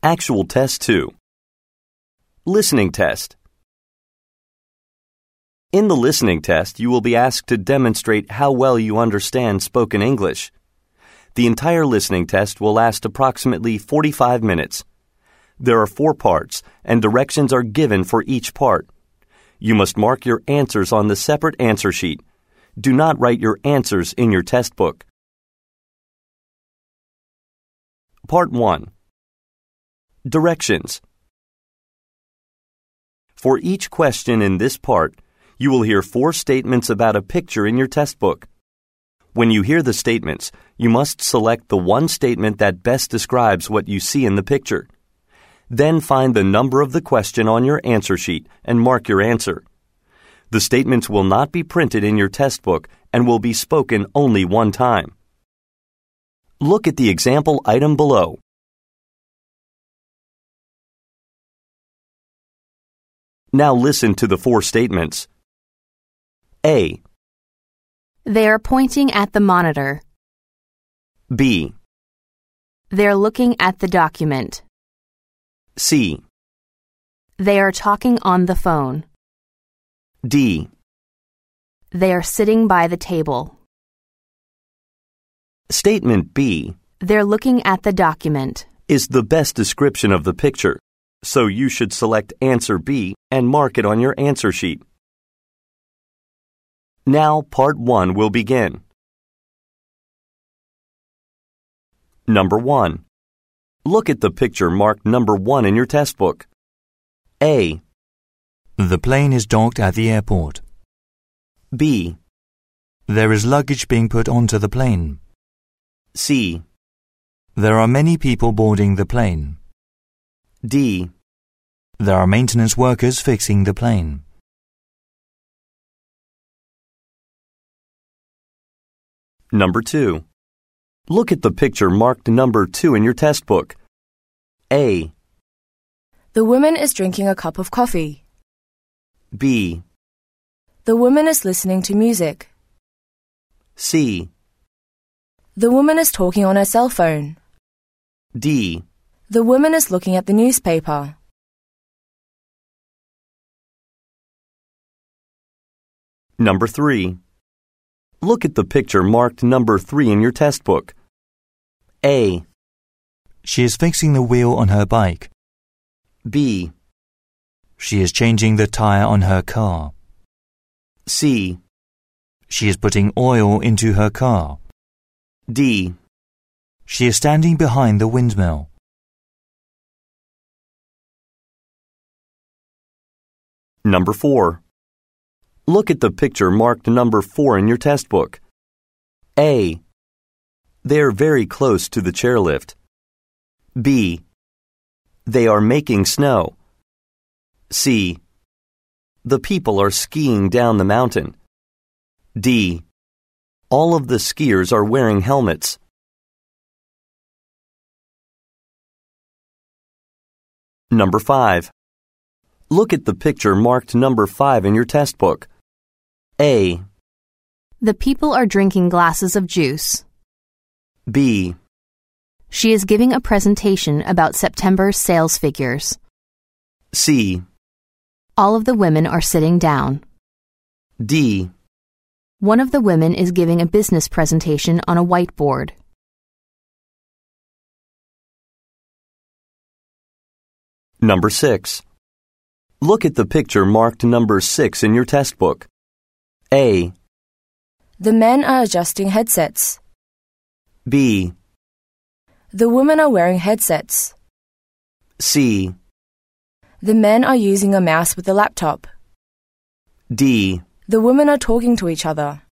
Actual Test 2. Listening Test. In the listening test, you will be asked to demonstrate how well you understand spoken English. The entire listening test will last approximately 45 minutes. There are 4 parts, and directions are given for each part. You must mark your answers on the separate answer sheet. Do not write your answers in your test book. Part 1. Directions. For each question in this part, you will hear 4 statements about a picture in your test book. When you hear the statements, you must select the one statement that best describes what you see in the picture. Then find the number of the question on your answer sheet and mark your answer. The statements will not be printed in your test book and will be spoken only one time. Look at the example item below. Now listen to the 4 statements. A. They are pointing at the monitor. B. They're looking at the document. C. They are talking on the phone. D. They are sitting by the table. Statement B. They're looking at the document. Is the best description of the picture, so you should select answer B and mark it on your answer sheet. Now part 1 will begin. Number 1. Look at the picture marked number 1 in your test book. A. The plane is docked at the airport. B. There is luggage being put onto the plane. C. There are many people boarding the plane. D. There are maintenance workers fixing the plane. Number 2. Look at the picture marked number 2 in your test book. A. The woman is drinking a cup of coffee. B. The woman is listening to music. C. The woman is talking on her cell phone. D. The woman is looking at the newspaper. Number 3. Look at the picture marked number 3 in your test book. A. She is fixing the wheel on her bike. B. She is changing the tire on her car. C. She is putting oil into her car. D. She is standing behind the windmill. Number 4. Look at the picture marked number 4 in your test book. A. They are very close to the chairlift. B. They are making snow. C. The people are skiing down the mountain. D. All of the skiers are wearing helmets. Number 5. Look at the picture marked number 5 in your test book. A. The people are drinking glasses of juice. B. She is giving a presentation about September's sales figures. C. All of the women are sitting down. D. One of the women is giving a business presentation on a whiteboard. Number 6. Look at the picture marked number 6 in your test book. A. The men are adjusting headsets. B. The women are wearing headsets. C. The men are using a mouse with a laptop. D. The women are talking to each other.